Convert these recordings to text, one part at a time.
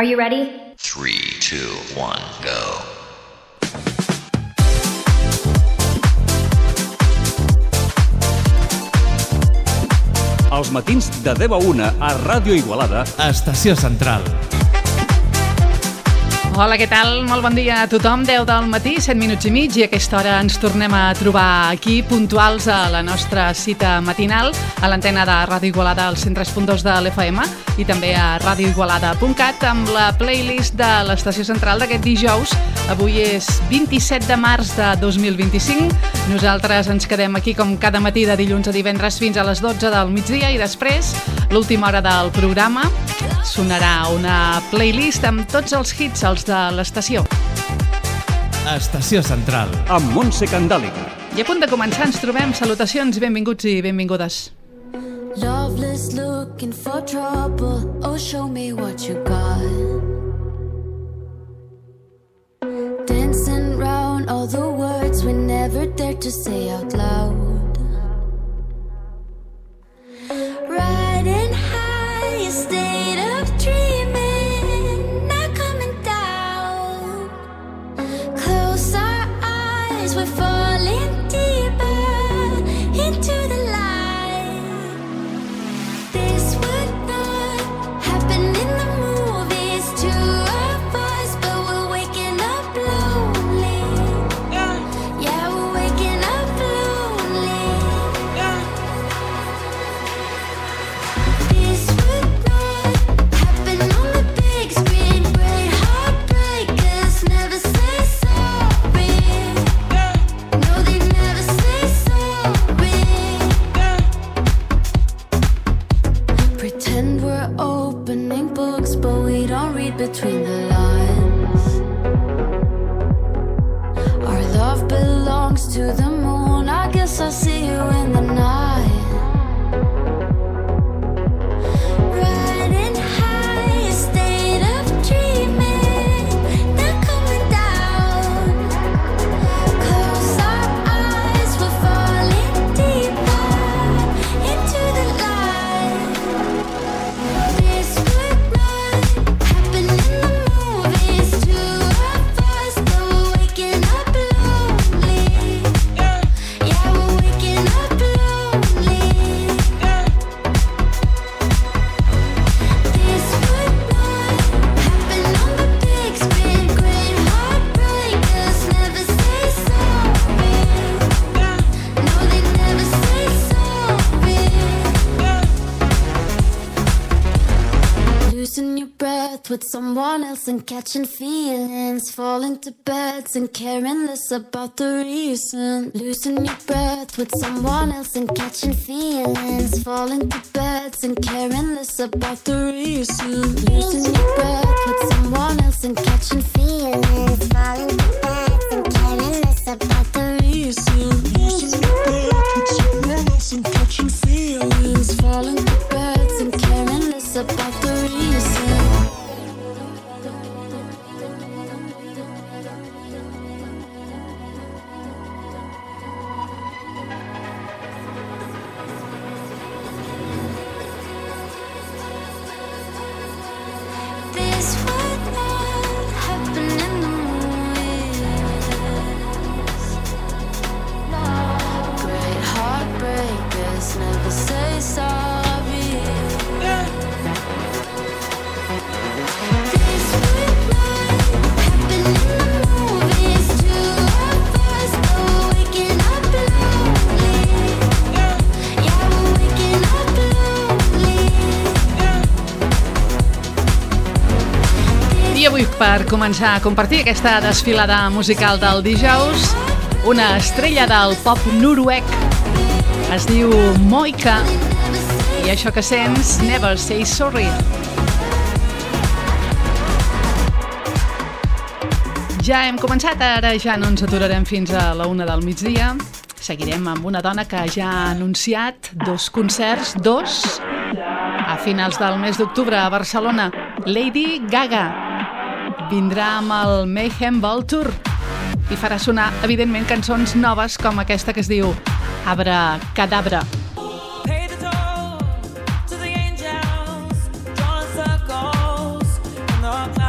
Are you ready? 3, 2, 1, go. Els matins de 10 a 1 a Ràdio Igualada. Estació Central. Hola, què tal? Molt bon dia a tothom. 10 del matí, 7 minuts i mig, i a aquesta hora ens tornem a trobar aquí, puntuals a la nostra cita matinal, a l'antena de Ràdio Igualada al 103.2 de l'FM i també a radioigualada.cat amb la playlist de l'Estació Central d'aquest dijous. Avui és 27 de març de 2025. Nosaltres ens quedem aquí com cada matí de dilluns a divendres fins a les 12 del migdia i després, l'última hora del programa, sonarà una playlist amb tots els hits, els de l'estació. Estació Central. Amb Montse Candàliga. I a punt de començar ens trobem. Salutacions, benvinguts i benvingudes. Loveless looking for trouble. Oh, show me what you got. Dancing round all the words we never dared to say out loud. Riding high, a state of dreaming, not coming down. Close our eyes, we're falling deeper into the light. This would not happen in the movies to of us, but we're waking up lonely. Yeah, we're waking up lonely. This would not happen on the big screen. Great heartbreakers never say sorry. No, they never say sorry. Pretend we're opening books, but we don't read between the lines. Our love belongs to the moon. I guess I'll see you in the night. Riding high, a state of dreaming, not coming down. Close our eyes, we're falling deeper into the light. This would not happen in the movies to of us, but we're waking up lonely. Yeah, we're waking up lonely. This would not happen on the big screen. Great heartbreakers never say sorry. No, they never say sorry. Losing your breath with someone else and catching feelings, falling to beds and caring less about the reason. Losing your breath with someone else and catching feelings, falling to beds and caring less about the reason. Losing your breath with someone else and catching feelings, falling to beds and caring less about the reason. Losing your breath with someone else and catching feelings, falling to beds and caring less about the reason. This would not happen in the movies. Great heartbreakers never say sorry. This would not happen in the movies to of us, but we're waking up lonely. Yeah, we're waking up lonely. I avui, per començar a compartir aquesta desfilada musical del dijous, una estrella del pop noruec es diu Moika, i això que sents, Never Say Sorry. Ja hem començat, ara ja no ens aturarem fins a la 1 del migdia. Seguirem amb una dona que ja ha anunciat 2 concerts, 2, a finals del mes d'octubre a Barcelona. Lady Gaga vindrà amb el Mayhem Ball Tour i farà sonar, evidentment, cançons noves com aquesta que es diu Abra Cadabra. To the angels, drawing circles in the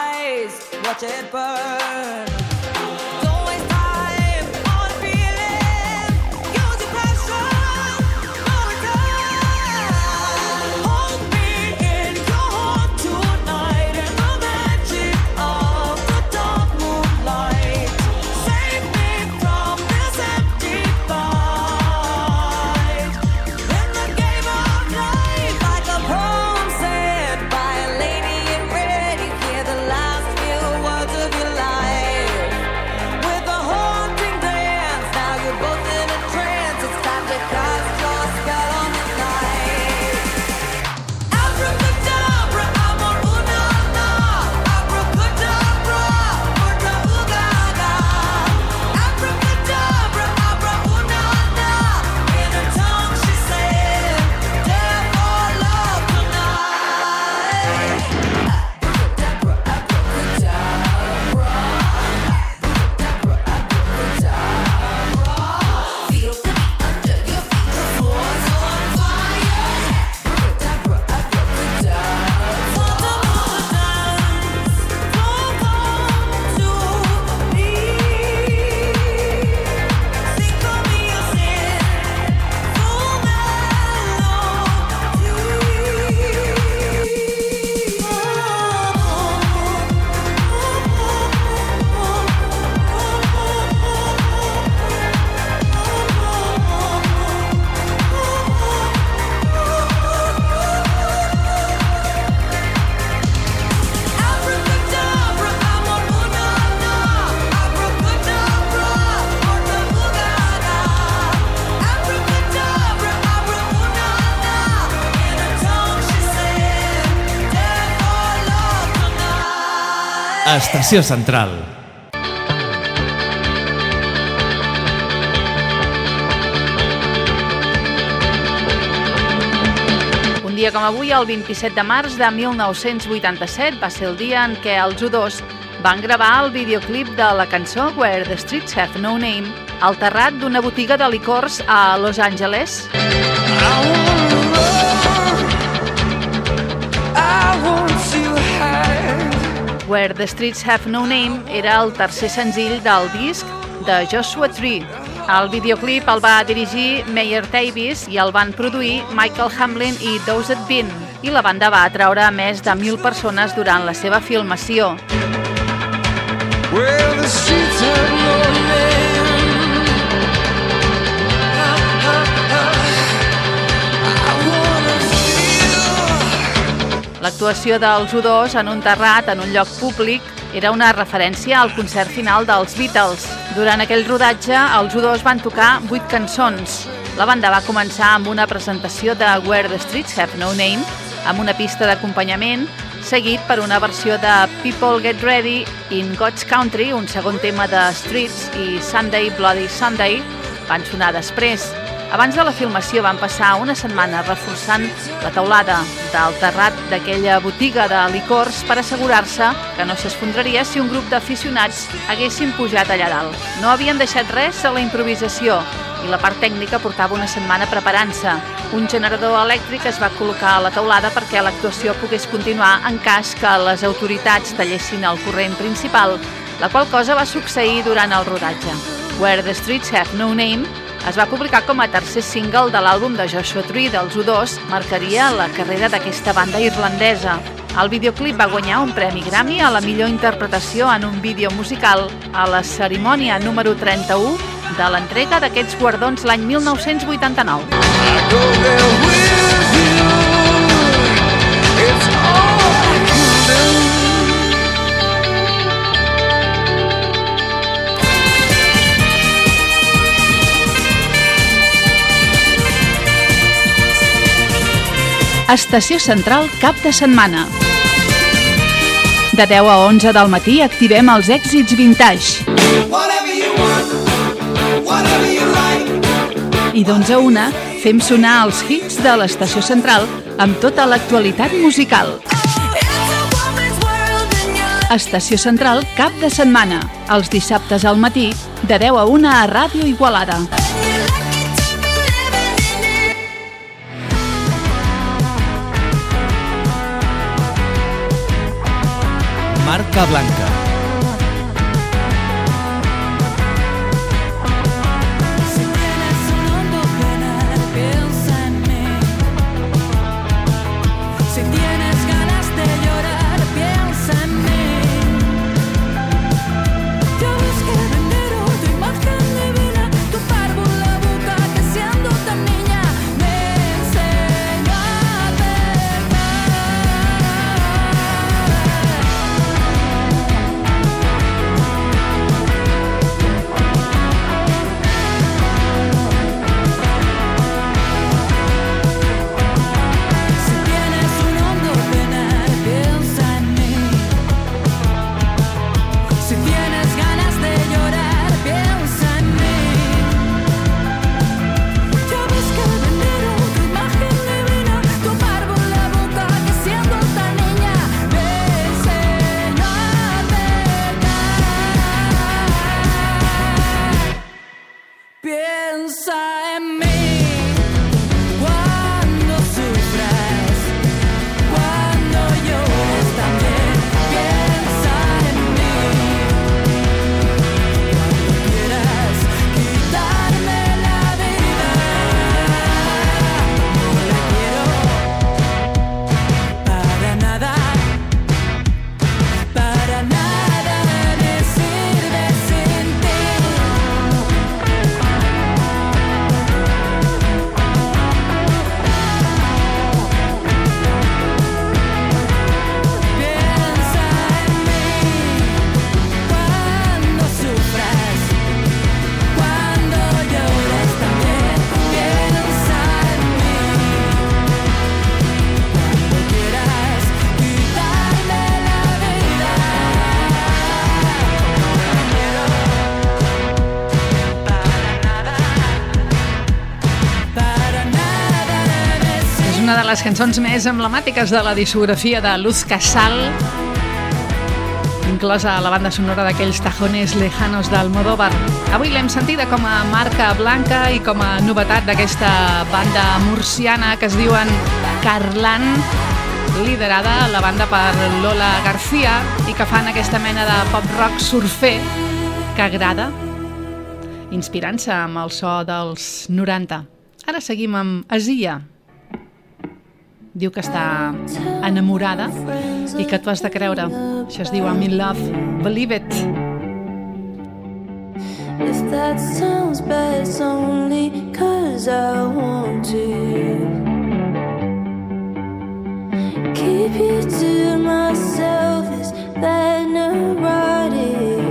eyes, watch it burn. Don't waste time on feeling, use your passion, no return. Hold me in your heart tonight in the magic of the dark moonlight. Save me from this empty fight. In the game of life, like a poem said by a lady in red, you hear the last few words of your life. With a haunting dance, now you're both in a trance. It's time to cast your spell on the night. Abracadabra, amor, una, na. Abracadabra, murda, ugaga. Abracadabra, abra, una, na. In her tongue she said, dare for love tonight. Abracadabra, abracadabra. Feel the beat under your feet, the floor's on fire. Abracadabra, abracadabra. Want to dance, don't come to me. Think of me as in full Abracadabra, amor, una, na. Abracadabra, murda, ugaga. Abracadabra, abra, una, na. In her tongue she said, dare for love tonight. Estació Central. Un dia com avui, el 27 de març de 1987, va ser el dia en què els U2 van gravar el videoclip de la cançó Where the Streets Have No Name al terrat d'una botiga de licors a Los Angeles. Where the Streets Have No Name era el tercer senzill del disc de Joshua Tree. El videoclip el va dirigir Meyer Davis i el van produir Michael Hamlin i Dozed Bean, i la banda va atraure a més de 1.000 persones durant la seva filmació. Where the streets have no name. I wanna feel. L'actuació dels U2 en un terrat, en un lloc públic, era una referència al concert final dels Beatles. Durant aquell rodatge, els U2 van tocar 8 cançons. La banda va començar amb una presentació de Where the Streets Have No Name, amb una pista d'acompanyament, seguit per una versió de People Get Ready in God's Country, un segon tema de Streets, i Sunday Bloody Sunday van sonar després. Abans de la filmació van passar una setmana reforçant la teulada del terrat d'aquella botiga de licors per assegurar-se que no s'esfondraria si un grup d'aficionats haguessin pujat allà dalt. No havien deixat res a la improvisació i la part tècnica portava una setmana preparant-se. Un generador elèctric es va col·locar a la teulada perquè l'actuació pogués continuar en cas que les autoritats tallessin el corrent principal, la qual cosa va succeir durant el rodatge. Where the Streets Have No Name es va publicar com a tercer single de l'àlbum de Joshua Tree dels U2, marcaria la carrera d'aquesta banda irlandesa. El videoclip va guanyar un premi Grammy a la millor interpretació en un vídeo musical a la cerimònia número 31 de l'entrega d'aquests guardons l'any 1989. Estació Central cap de setmana. De 10 a 11 del matí activem els èxits vintage. I d'11 a 1 fem sonar els hits de l'Estació Central amb tota l'actualitat musical. Estació Central cap de setmana, els dissabtes al matí, de 10 a 1 a Ràdio Igualada. Marca Blanca. Si tienes un hondo penal, piensa en mí. Si tienes ganas de llorar, piensa en mí. Yo busqué primero tu imagen divina, tu párvula boca que siendo tan niña me enseñó a Si tienes un hondo penal, piensa en mí. Si tienes ganas de llorar, piensa en mí. Yo busqué primero tu imagen divina, tu párvula boca que siendo tan niña me enseñó a pecar. Piensa en mí cuando sufras, cuando llores también. Piensa en mí cuando quieras quitarme la vida. No la quiero para nada, me sirve sin ti. Piensa en mí cuando sufras, cuando llores también. Piensa en mí cuando quieras quitarme la vida. No la quiero para nada, me És una de les cançons més emblemàtiques de la discografia de Luz Casal, inclosa a la banda sonora d'aquells tajones lejanos d'Almodóvar. Avui l'hem sentida com a marca blanca i com a novetat d'aquesta banda murciana que es diuen Carlan, liderada la banda per Lola García, i que fan aquesta mena de pop-rock surfer que agrada, inspirant-se amb el so dels 90. Ara seguim amb Asia. Diu que està enamorada i que tu has de creure. Això es diu I'm in love, believe it. If that sounds bad, it's only 'cause I want to keep you to myself. Is that neurotic?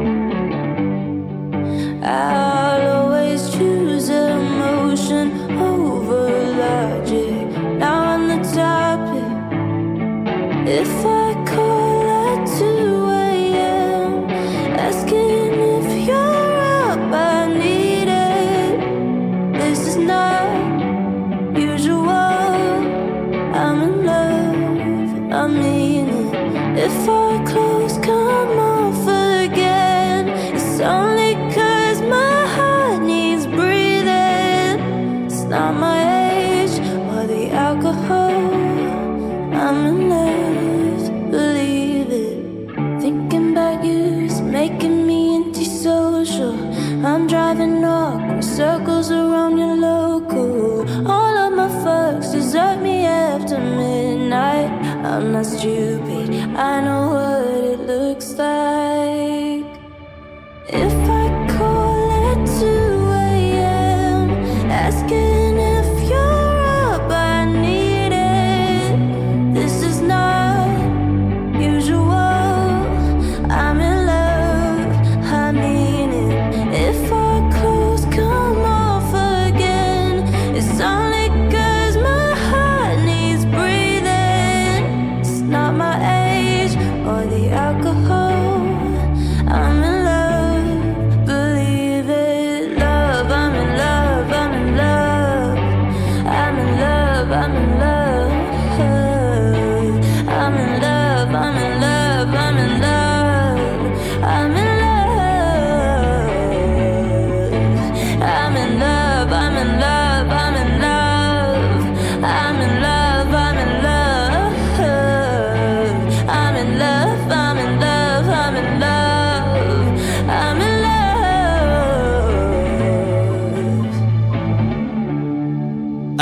I'll always choose emotion over logic. Now on the topic, if I call at 2 a.m. asking if you're up, I need it. This is not usual. I'm in love, I mean it. If our clothes come off again, it's only 'cause my heart needs breathing. It's not my age or the alcohol. I'm in love, believe it. Thinking about you is making me antisocial. I'm driving awkward circles around your local. All of my fucks desert me after midnight. I'm not stupid, I know what it looks like. If I call at 2 a.m. asking if you're up, I need it. This is not usual. I'm in love, I mean it. If our clothes come off again, it's only 'cause my heart needs breathing. It's not my age or the alcohol.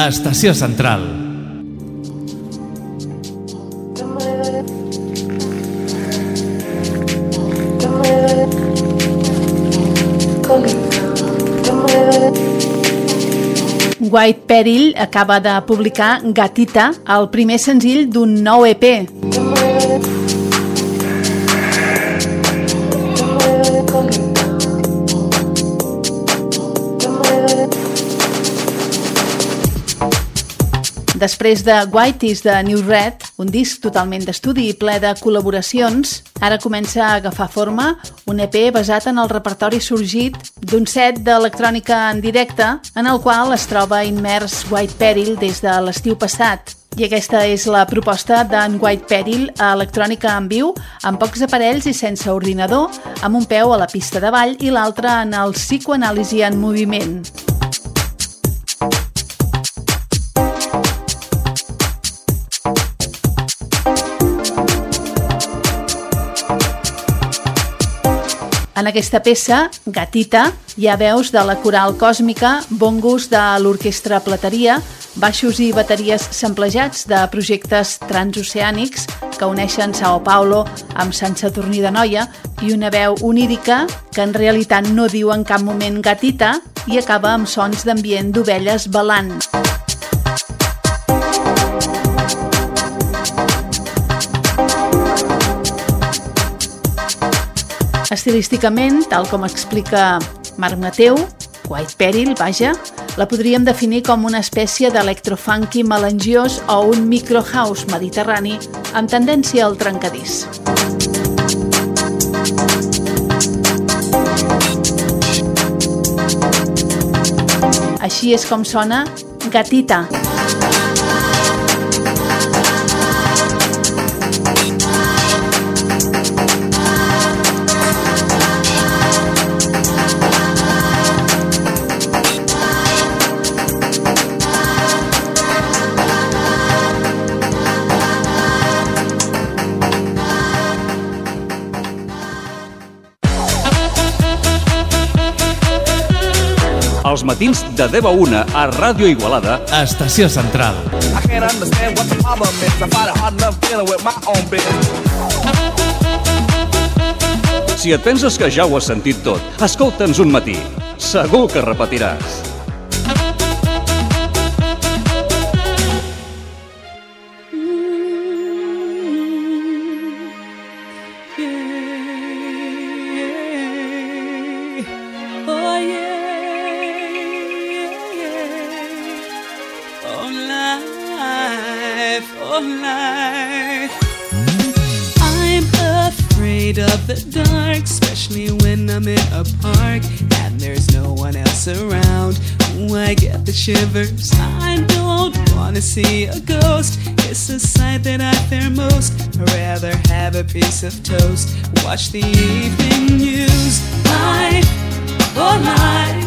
Estació Central. White Peril acaba de publicar Gatita, el primer senzill d'un nou EP. Després de White is the New Red, un disc totalment d'estudi i ple de col·laboracions, ara comença a agafar forma un EP basat en el repertori sorgit d'un set d'electrònica en directe en el qual es troba immers White Peril des de l'estiu passat. I aquesta és la proposta d'en White Peril a electrònica en viu, amb pocs aparells i sense ordinador, amb un peu a la pista de ball i l'altre en el psicoanàlisi en moviment. En aquesta peça, Gatita, hi ha veus de la coral còsmica, bongos de l'orquestra Plateria, baixos i bateries samplejats de projectes transoceànics que uneixen Sao Paulo amb Sant Saturní d'Anoia i una veu onírica que en realitat no diu en cap moment Gatita i acaba amb sons d'ambient d'ovelles balant. Estilísticament, tal com explica Marc Mateu, White Peril, vaja, la podríem definir com una espècie d'electrofunky melangiós o un microhouse mediterrani amb tendència al trencadís. Així és com sona Gatita. Els matins de 10 a 1 a Ràdio Igualada. Estació Central. I can't understand what the problem is. I find it hard enough dealing with my own business. Si et penses que ja ho has sentit tot, escolta'ns un matí. Segur que repetiràs. Of the dark, especially when I'm in a park and there's no one else around. Ooh, I get the shivers. I don't wanna see a ghost. It's a sight that I fear most. I'd rather have a piece of toast, watch the evening news. Life, oh life,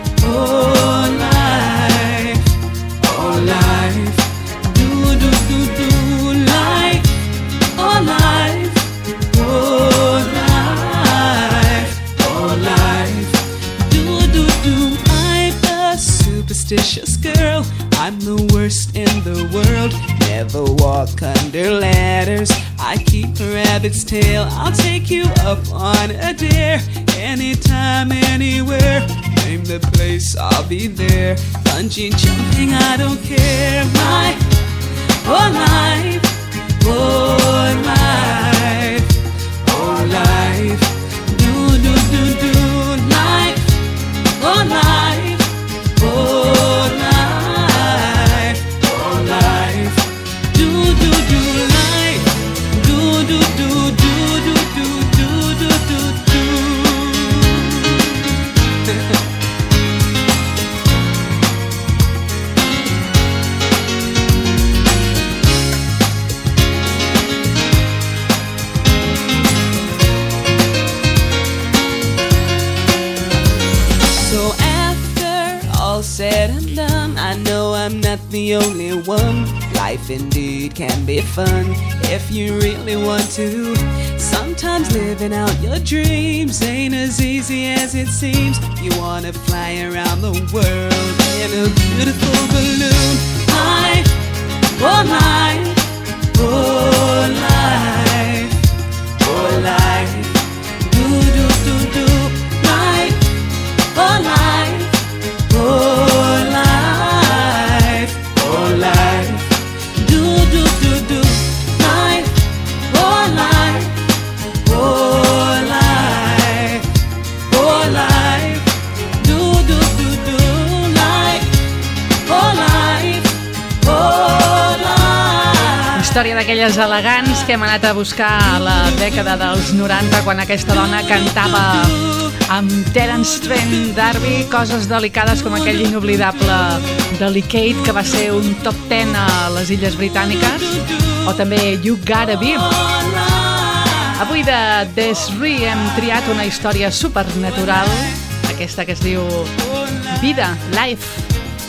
oh life, oh life. Do do do do life, oh life. Oh life, oh life, do, I'm a superstitious girl, I'm the worst in the world, never walk under ladders, I keep a rabbit's tail, I'll take you up on a dare, anytime, anywhere, name the place, I'll be there, bungee jumping, I don't care, my, oh life, oh life. Oh life, do do do do life, oh life, oh life, oh life, do do do life, do do do do do do do do do. Said and done, I know I'm not the only one. Life indeed can be fun if you really want to. Sometimes living out your dreams ain't as easy as it seems. You wanna fly around the world in a beautiful balloon. Life, oh life, oh life, oh life. Do do do do. Life, oh life, oh life, oh life. Do do do do. Life, oh life, oh life, oh life. Do do do do. Life, oh life, oh life. Història d'aquelles elegants que hem anat a buscar a la dècada dels 90, quan aquesta dona cantava amb Terence Trent D'Arby coses delicades com aquell inoblidable Delicate, que va ser un top 10 a les Illes Britàniques, o també You Gotta Be. Avui de Des'Ree hem triat una història supernatural, aquesta que es diu Vida, Life.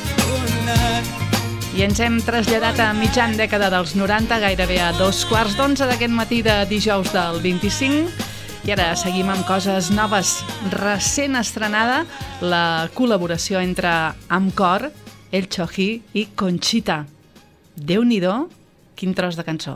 I ens hem traslladat a mitjan dècada dels 90, gairebé a 2:15 d'aquest matí de dijous del 25. I ara seguim amb coses noves. Recent estrenada la col·laboració entre Amcor, El Chojí i Conchita. Déu-n'hi-do, quin tros de cançó.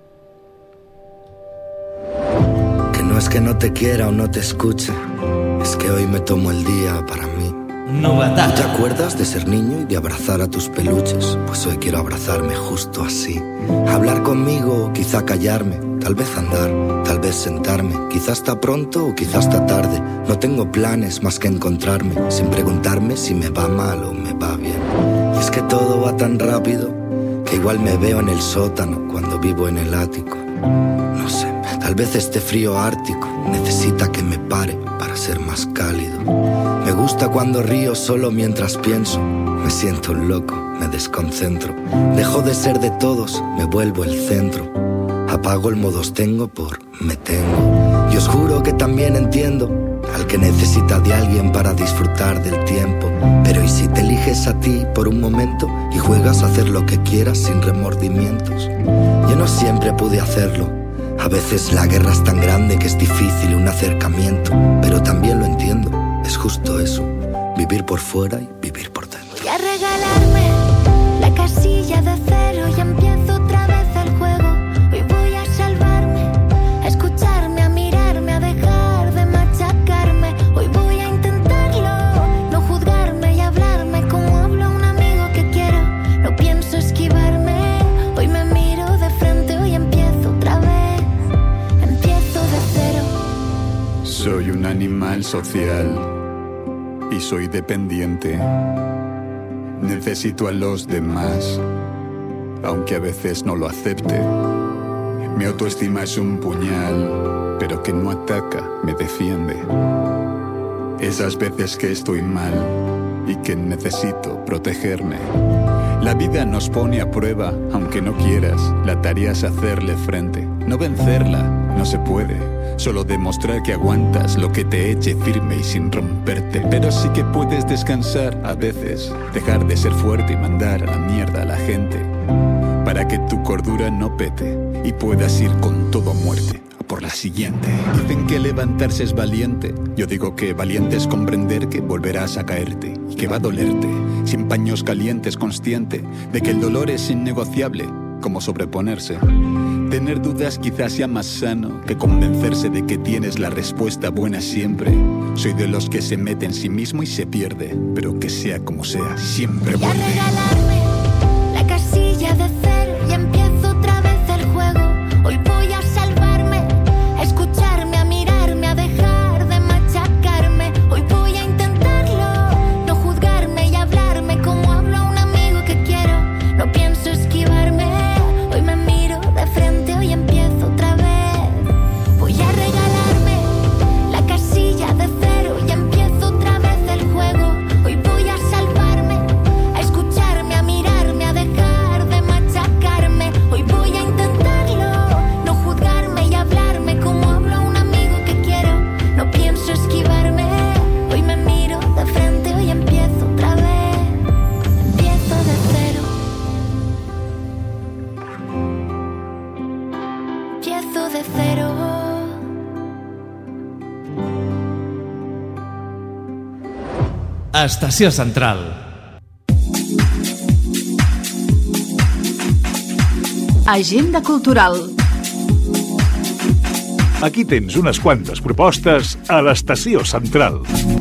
Que no es que no te quiera o no te escuche, es que hoy me tomo el día para mí. Novedad. ¿Te acuerdas de ser niño y de abrazar a tus peluches? Pues hoy quiero abrazarme justo así. Hablar conmigo o quizá callarme, tal vez andar, tal vez sentarme. Quizá está pronto o quizá está tarde. No tengo planes más que encontrarme, sin preguntarme si me va mal o me va bien. Y es que todo va tan rápido que igual me veo en el sótano cuando vivo en el ático. No sé, tal vez este frío ártico necesita que me pare para ser más cálido. Me gusta cuando río solo mientras pienso. Me siento un loco, me desconcentro. Dejo de ser de todos, me vuelvo el centro. Apago el modo tengo por me tengo. Y os juro que también entiendo al que necesita de alguien para disfrutar del tiempo. Pero ¿y si te eliges a ti por un momento y juegas a hacer lo que quieras sin remordimientos? Yo no siempre pude hacerlo. A veces la guerra es tan grande que es difícil un acercamiento. Pero también lo entiendo, es justo eso, vivir por fuera y vivir por dentro. Voy a regalarme la casilla de cero y empiezo otra vez el juego. Hoy voy a salvarme, a escucharme, a mirarme, a dejar de machacarme. Hoy voy a intentarlo, no juzgarme y hablarme como habla un amigo que quiero. No pienso esquivarme, hoy me miro de frente, hoy empiezo otra vez, empiezo de cero. Soy un animal social y soy dependiente. Necesito a los demás, aunque a veces no lo acepte. Mi autoestima es un puñal, pero que no ataca, me defiende. Esas veces que estoy mal y que necesito protegerme. La vida nos pone a prueba, aunque no quieras. La tarea es hacerle frente, no vencerla, no se puede. Solo demostrar que aguantas lo que te eche firme y sin romperte. Pero sí que puedes descansar a veces, dejar de ser fuerte y mandar a la mierda a la gente, para que tu cordura no pete y puedas ir con todo a muerte a por la siguiente. Dicen que levantarse es valiente. Yo digo que valiente es comprender que volverás a caerte y que va a dolerte. Sin paños calientes, consciente de que el dolor es innegociable, como sobreponerse. Tener dudas quizás sea más sano que convencerse de que tienes la respuesta buena siempre. Soy de los que se mete en sí mismo y se pierde, pero que sea como sea, siempre Voy a vuelve. regalarme la casilla de cero y empiezo otra vez el juego. Hoy voy a salvarme, a escucharme, a mirarme, a dejar de machacarme. Hoy voy a intentarlo, no juzgarme y hablarme como habla un amigo que quiero. No pienso esquivarme, hoy me miro de frente, hoy empiezo otra vez. Voy a regalarme la casilla de cero y empiezo otra vez el juego. Hoy voy a salvarme, a escucharme, a mirar. Estació Central. Agenda cultural. Aquí tens unes quantes propostes a l'Estació Central.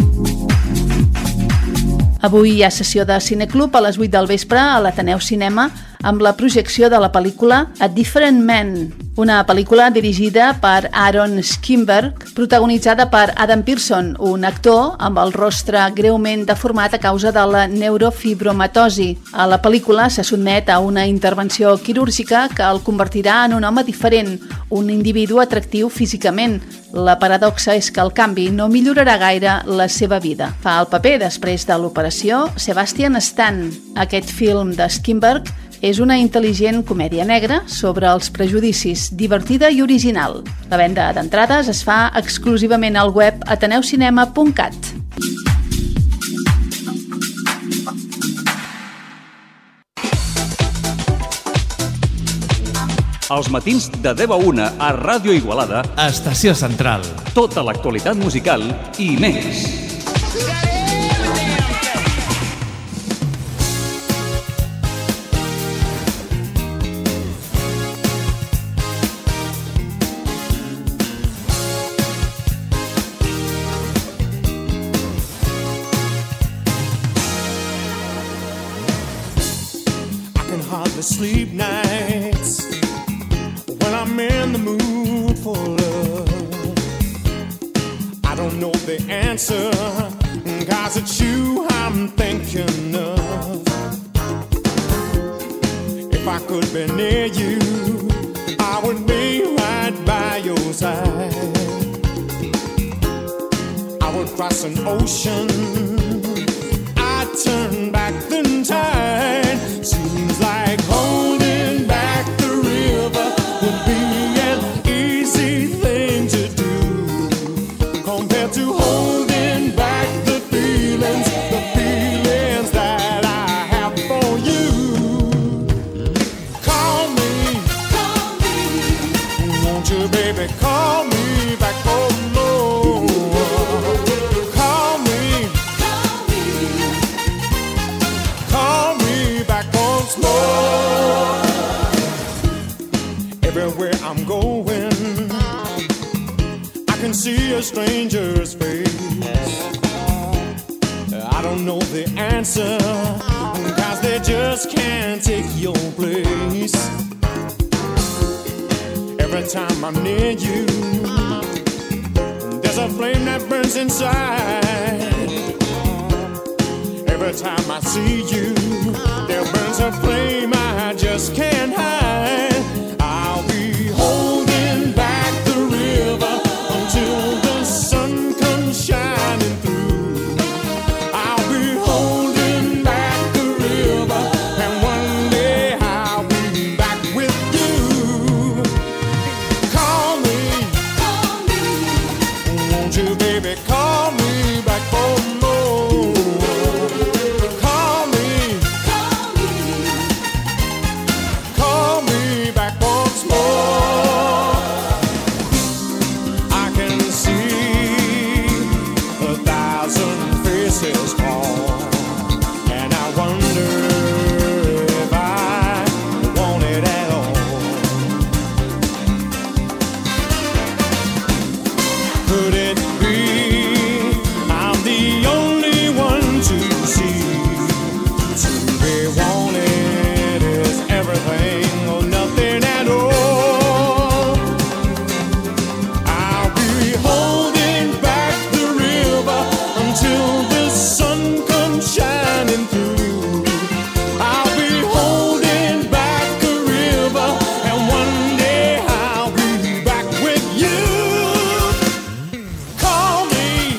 Avui hi ha sessió de Cineclub a les 8 del vespre a l'Ateneu Cinema amb la projecció de la pel·lícula A Different Man, una pel·lícula dirigida per Aaron Skimberg, protagonitzada per Adam Pearson, un actor amb el rostre greument deformat a causa de la neurofibromatosi. A la pel·lícula se sotmet a una intervenció quirúrgica que el convertirà en un home diferent, un individu atractiu físicament. La paradoxa és que el canvi no millorarà gaire la seva vida. Fa el paper després de l'operació Sebastian Stan. Aquest film de Skimberg és una intel·ligent comèdia negra sobre els prejudicis, divertida i original. La venda d'entrades es fa exclusivament al web ateneucinema.cat. Els matins de 10 a 1 a Ràdio Igualada. Estació Central. Tota l'actualitat musical i més. Sleep nights when I'm in the mood for love. I don't know the answer, 'cause it's you I'm thinking of. If I could be near you, I would be right by your side. I would cross an ocean, I'd turn back the tide. Seems like holding back the river would be an easy thing to do, compared to holding back the feelings that I have for you. Call me, won't you, baby, call me back, oh no. Call me back once more. Everywhere I'm going, I can see a stranger's face. I don't know the answer, 'cause they just can't take your place. Every time I'm near you, there's a flame that burns inside. Every time I see you, there burns a flame I just can't hide. I'll be holding back the river until the sun comes shining through. I'll be holding back the river, and one day I'll be back with you. Call me, won't you, baby, call me back for more. Call me back once more. I can see 1,000 faces call, and I wonder if I want it at all. Could it be I'm the only one to see? To be wanted is everything or nothing at all. I'll be holding back the river until the sun comes shining through. I'll be holding back the river, and one day I'll be back with you. Call me,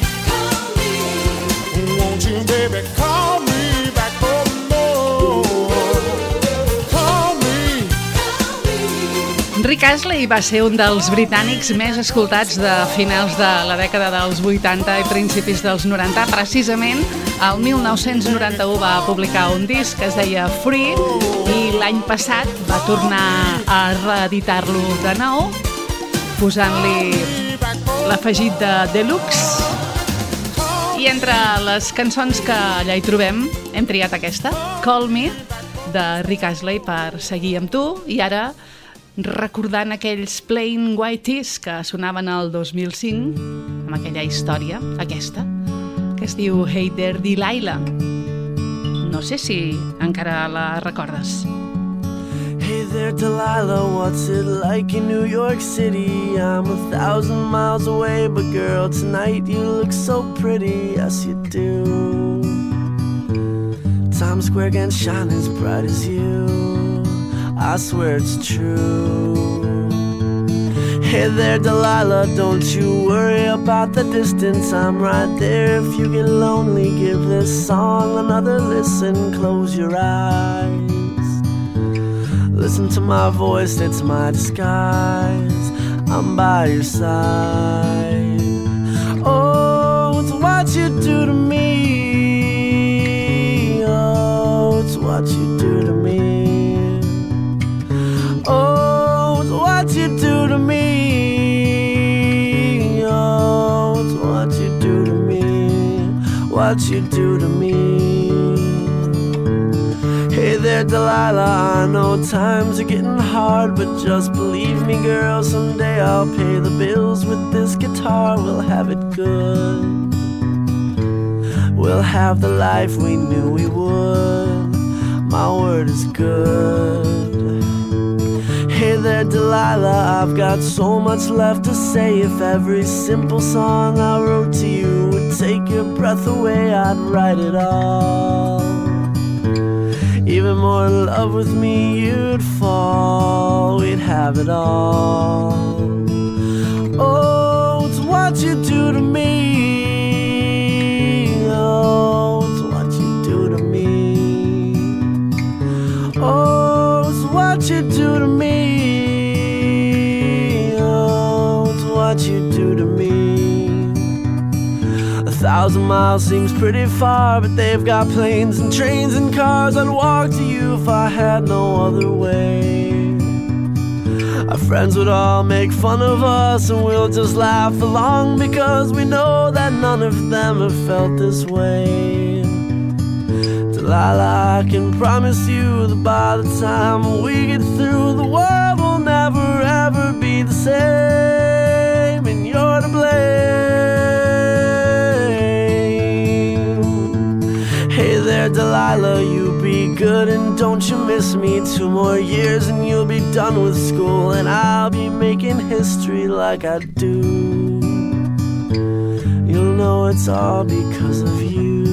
won't you, baby, call me back for more. Call me. Rick Astley va ser un dels britànics més escoltats de finals de la dècada dels 80 i principis dels 90. Precisament, el 1991 va publicar un disc que es deia Free i l'any passat va tornar a reeditar-lo de nou, posant-li l'afegit de Deluxe. I entre les cançons que allà hi trobem, hem triat aquesta, Call Me, de Rick Astley, per seguir amb tu. I ara, recordant aquells Plain White Tees que sonaven al 2005, amb aquella història, aquesta, que es diu Hey There Delilah. No sé si encara la recordes. Hey there, Delilah, what's it like in New York City? I'm 1,000 miles away, but girl, tonight you look so pretty, yes you do. Times Square can't shine as bright as you, I swear it's true. Hey there, Delilah, don't you worry about the distance, I'm right there. If you get lonely, give this song another listen, close your eyes. Listen to my voice, it's my disguise, I'm by your side. Oh, it's what you do to me. Oh, it's what you do to me. Oh, it's what you do to me. Oh, it's what you do to me. What you do to me. Hey there, Delilah, I know times are getting hard, but just believe me, girl, someday I'll pay the bills with this guitar. We'll have it good. We'll have the life we knew we would. My word is good. Hey there, Delilah, I've got so much left to say. If every simple song I wrote to you would take your breath away, I'd write it all. Even more in love with me you'd fall, we'd have it all. Oh, it's what you do to me. Oh, it's what you do to me. Oh, it's what you do to me. Oh, it's what you do to me. 1,000 miles seems pretty far, but they've got planes and trains and cars. I'd walk to you if I had no other way. Our friends would all make fun of us, and we'll just laugh along, because we know that none of them have felt this way. Delilah, I can promise you that by the time we get through, the world will never ever be the same, and you're to blame. Hey there, Delilah, you be good and don't you miss me. 2 more years and you'll be done with school, and I'll be making history like I do. You'll know it's all because of you.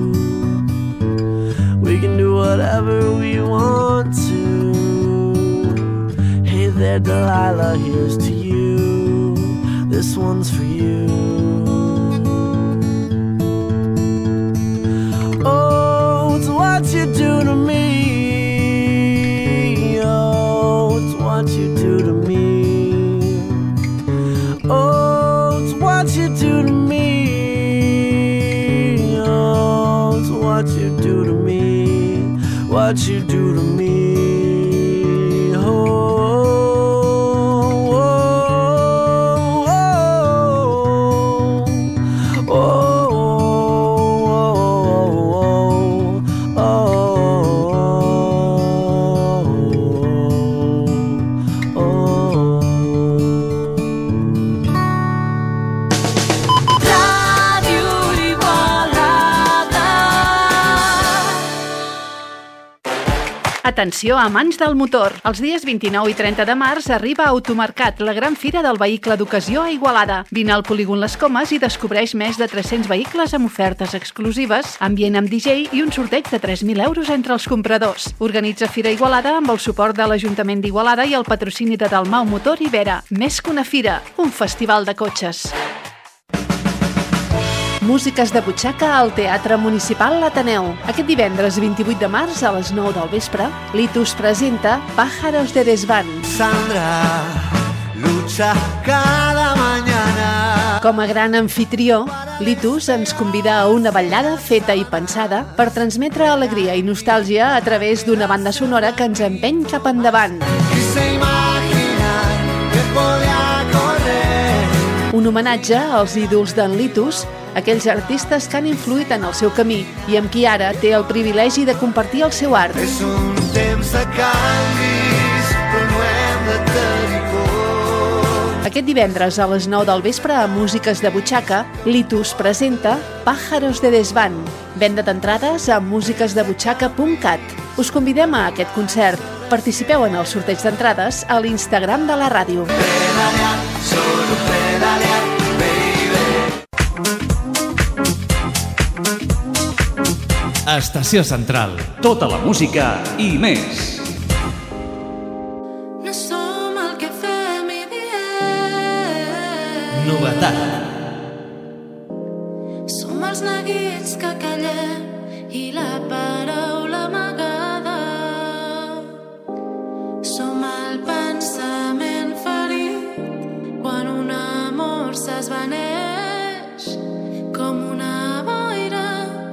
We can do whatever we want to. Hey there, Delilah, here's to you. This one's for you. Oh, it's what you do to me. Oh, it's what you do to me. Oh, it's what you do to me. Oh, it's what you do to me. What you do to me. Atenció, amants del motor! Els dies 29 i 30 de març arriba a Automercat, la gran fira del vehicle d'ocasió a Igualada. Vine al polígon Les Comes i descobreix més de 300 vehicles amb ofertes exclusives, ambient amb DJ i un sorteig de 3.000 euros entre els compradors. Organitza Fira Igualada amb el suport de l'Ajuntament d'Igualada i el patrocini de Dalmau Motor i Vera. Més que una fira, un festival de cotxes. Músiques de butxaca al Teatre Municipal L'Ateneu. Aquest divendres 28 de març a les 9 del vespre, Litus presenta Pájaros de Desván. Sandra lucha cada mañana. Com a gran anfitrió, Litus ens convida a una ballada feta i pensada per transmetre alegria i nostàlgia a través d'una banda sonora que ens empeny cap endavant. Un homenatge als ídols d'en Litus aquells artistes que han influït en el seu camí i amb qui ara té el privilegi de compartir el seu art. És un temps de canvis, però no hem de tenir por. Aquest divendres a les 9 del vespre a Músiques de Butxaca, Litus presenta Pájaros de Desván. Venda d'entrades a musiquesdebutxaca.cat. Us convidem a aquest concert. Participeu en el sorteig d'entrades a l'Instagram de la ràdio. Pedalear, solo pedalear, baby. Estació Central. Tota la música i més. No som el que fem i diem. Novetat. Som els neguits que callem i la paraula amagada. Som el pensament ferit quan un amor s'esvaneix com una boira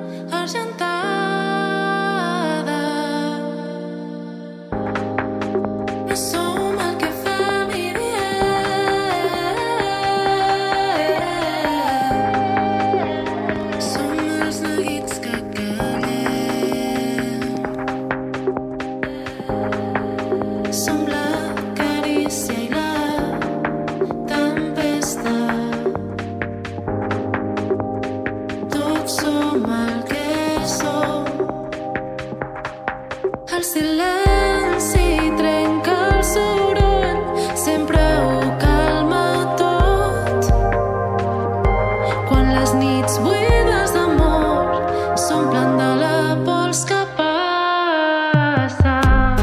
argentada. No som el que fem i diem. Som els neguits que callem. Som la carícia i la tempesta. Tots som el que som. El silenci trenca el soroll, sempre ho calma tot. Quan les nits buides d'amor s'omplen de la pols que passa.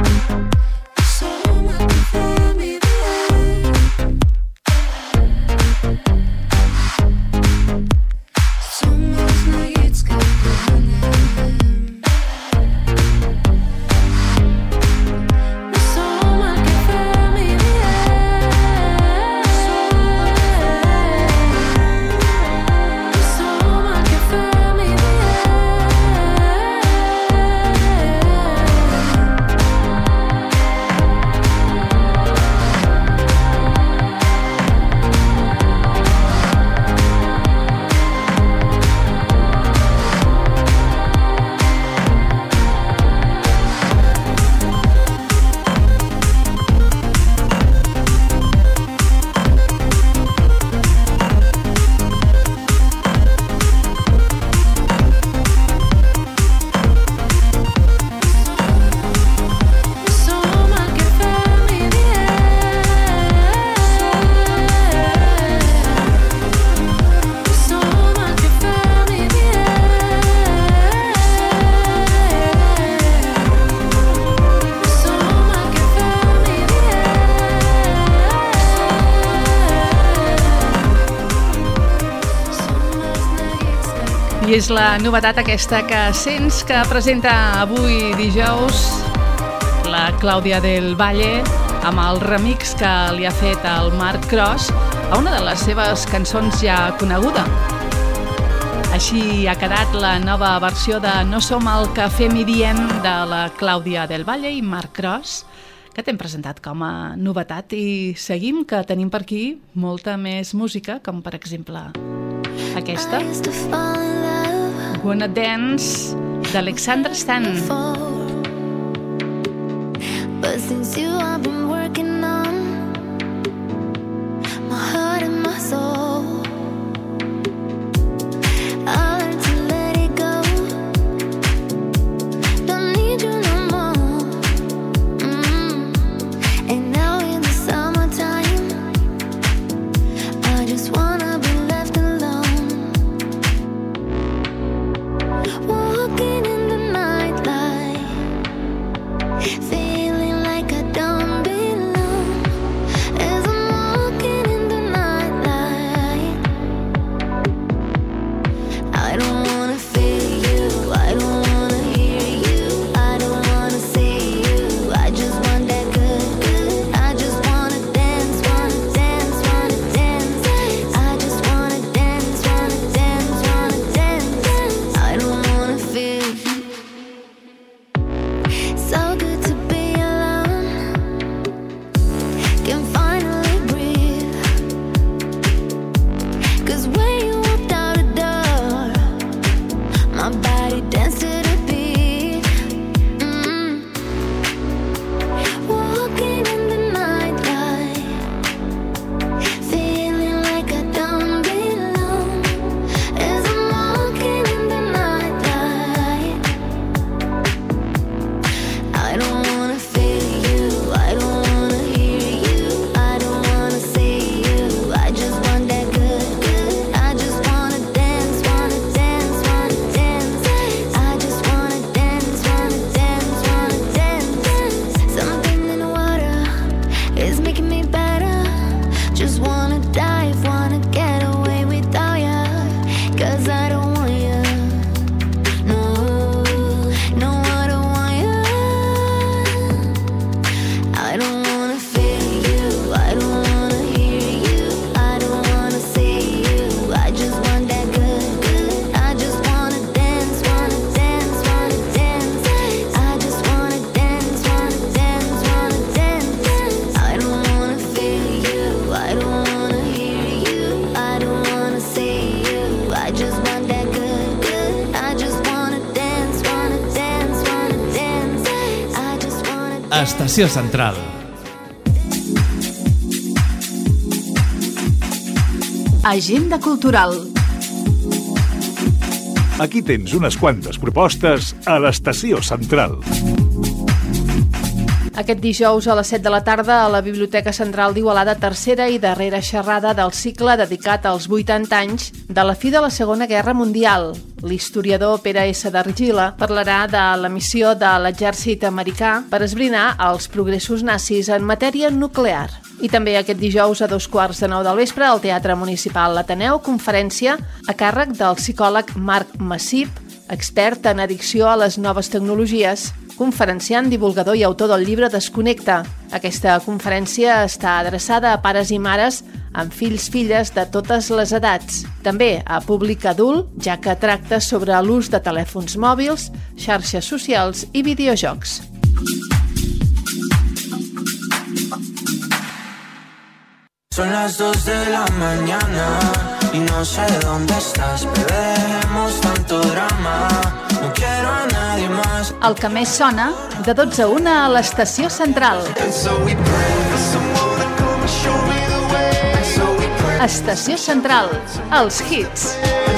Som el que fem i diem. Som els neguits que callem. No som el que fem i diem. No som el que fem i I és la novetat aquesta que sents que presenta avui dijous la Clàudia del Valle amb el remix que li ha fet el Marc Cross a una de les seves cançons ja coneguda. Així ha quedat la nova versió de No som el que fem i diem de la Clàudia del Valle i Marc Cross, que t'hem presentat com a novetat, i seguim, que tenim per aquí molta més música, com per exemple aquesta, Wanna Dance, d'Alexandra Stan. But since you I've been working on my heart and my soul, I learned to let it go. Don't need you no more. And now in the summertime, I just wanna be left alone, walking in the night light. Estació Central. Agenda cultural. Aquí tens unes quantes propostes a l'Estació Central. Aquest dijous a les 7 de la tarda a la Biblioteca Central d'Igualada, tercera i darrera xerrada del cicle dedicat als 80 anys de la fi de la Segona Guerra Mundial. L'historiador Pere S. d'Argila parlarà de la missió de l'exèrcit americà per esbrinar els progressos nazis en matèria nuclear. I també aquest dijous a 8:45 del vespre al Teatre Municipal L'Ateneu, conferència a càrrec del psicòleg Marc Massip, expert en addicció a les noves tecnologies, conferenciant, divulgador i autor del llibre Desconnecta. Aquesta conferència està adreçada a pares i mares amb fills-filles de totes les edats. També a públic adult, ja que tracta sobre l'ús de telèfons mòbils, xarxes socials i videojocs. Son las 2 de la mañana y no sé dónde estás, pero dejemos tanto drama, no quiero a nadie más. El que més sona, de 12 a 1 a l'Estació Central. Estació Central, els hits.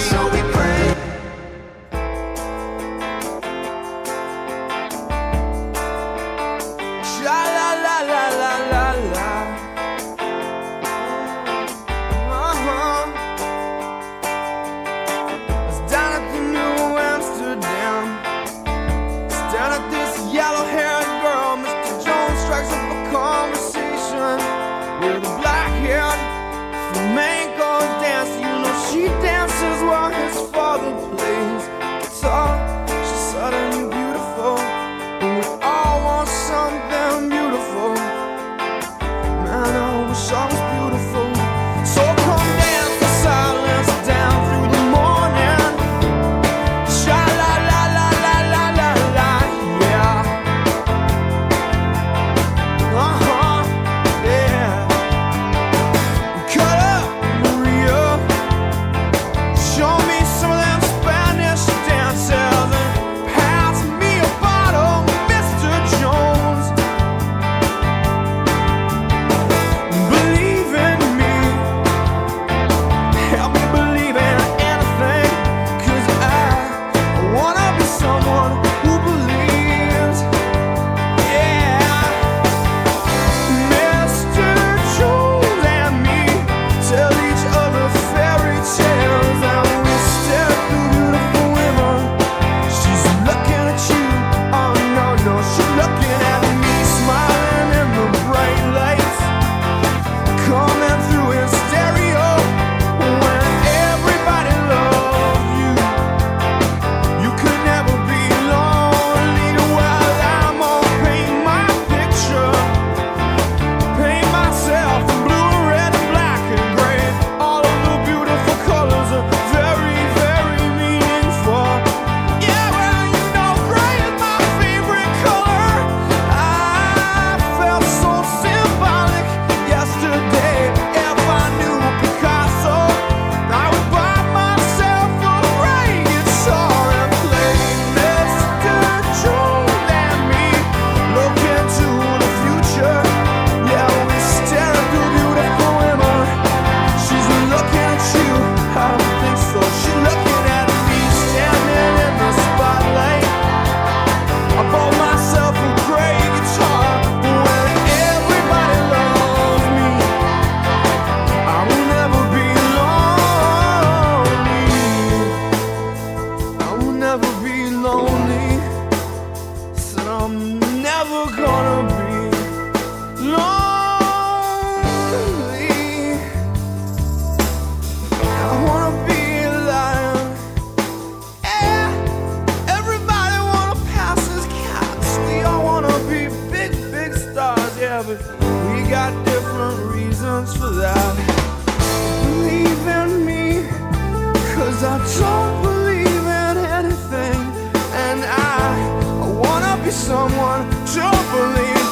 Someone to believe,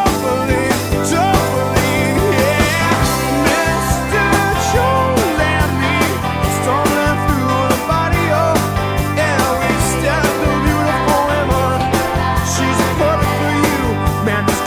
yeah. Mr. Joe and me stumbling through the patio, yeah, we stare at the beautiful woman. She's perfect for you, man. Just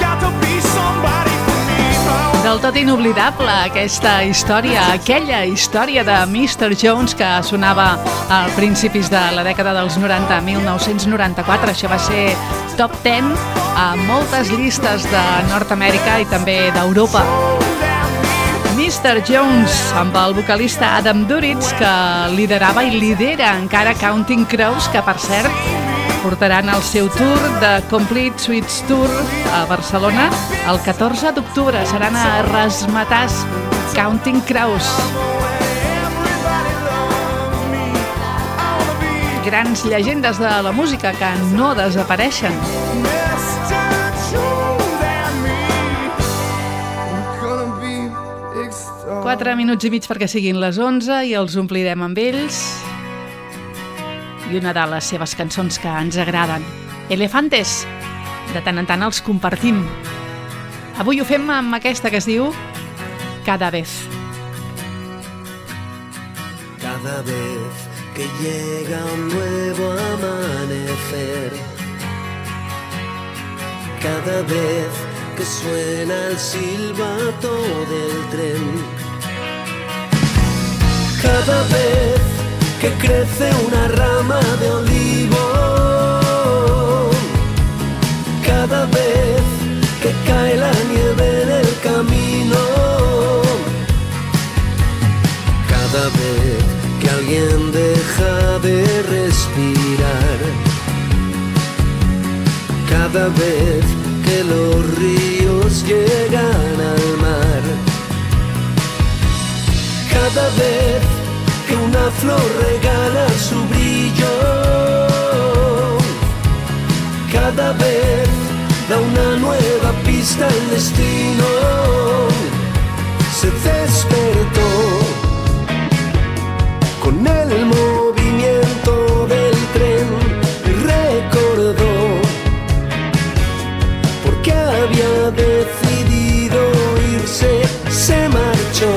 Del tot inoblidable aquesta història, aquella història de Mr. Jones que sonava a principis de la dècada dels 90, 1994. Això va ser top 10 a moltes llistes de Nord-Amèrica i també d'Europa. Mr. Jones, amb el vocalista Adam Duritz, que liderava i lidera encara Counting Crows, que per cert portaran el seu tour de Complete Suites Tour a Barcelona el 14 d'octubre. Seran a Razzmatazz, Counting Crows. Grans llegendes de la música que no desapareixen. 4 minuts i mig perquè siguin les 11 i els omplirem amb ells. I una de les seves cançons que ens agraden, Elefantes. De tant en tant els compartim. Avui ho fem amb aquesta que es diu Cada vez. Cada vez que llega un nuevo amanecer, cada vez que suena el silbato del tren, cada vez que crece una rama de olivo, cada vez que cae la nieve en el camino, cada vez que alguien deja de respirar, cada vez que los ríos llegan al mar, cada vez que una flor regala su brillo, cada vez da una nueva pista al destino. Se despertó con el movimiento del tren y recordó por qué había decidido irse, se marchó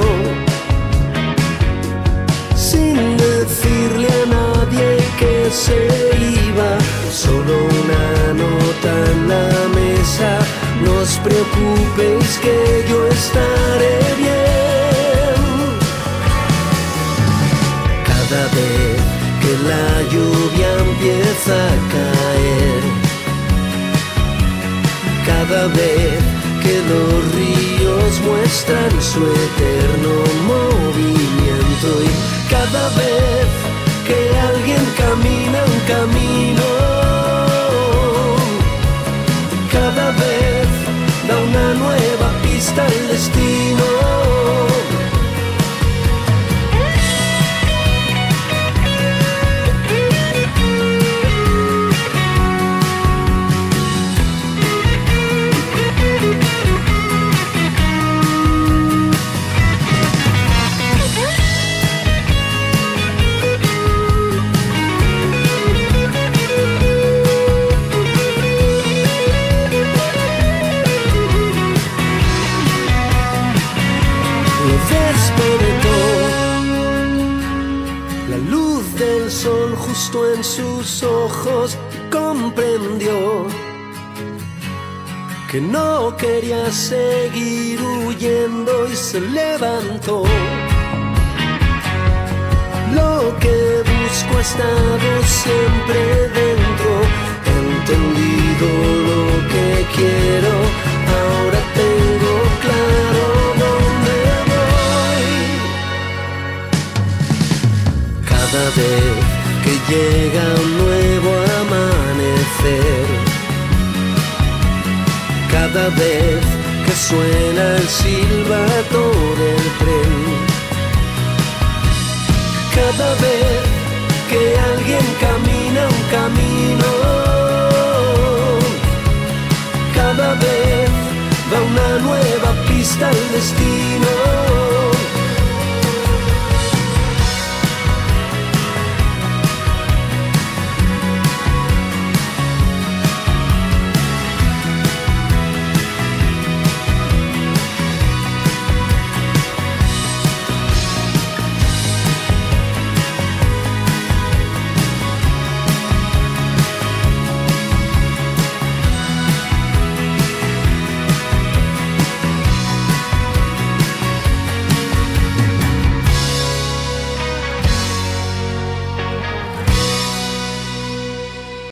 sin decirle a nadie que se iba. Solo una nota en la mesa: no os preocupéis que yo estaré bien. Cada vez que la lluvia empieza a caer, cada vez que los ríos muestran su eterno movimiento, y cada vez que alguien camina un camino, cada vez da una nueva pista al destino. Justo en sus ojos comprendió que no quería seguir huyendo y se levantó. Lo que busco ha estado siempre dentro, he entendido lo que quiero, ahora tengo claro dónde voy. Cada vez que llega un nuevo amanecer, cada vez que suena el silbato del tren, cada vez que alguien camina un camino, cada vez da una nueva pista al destino.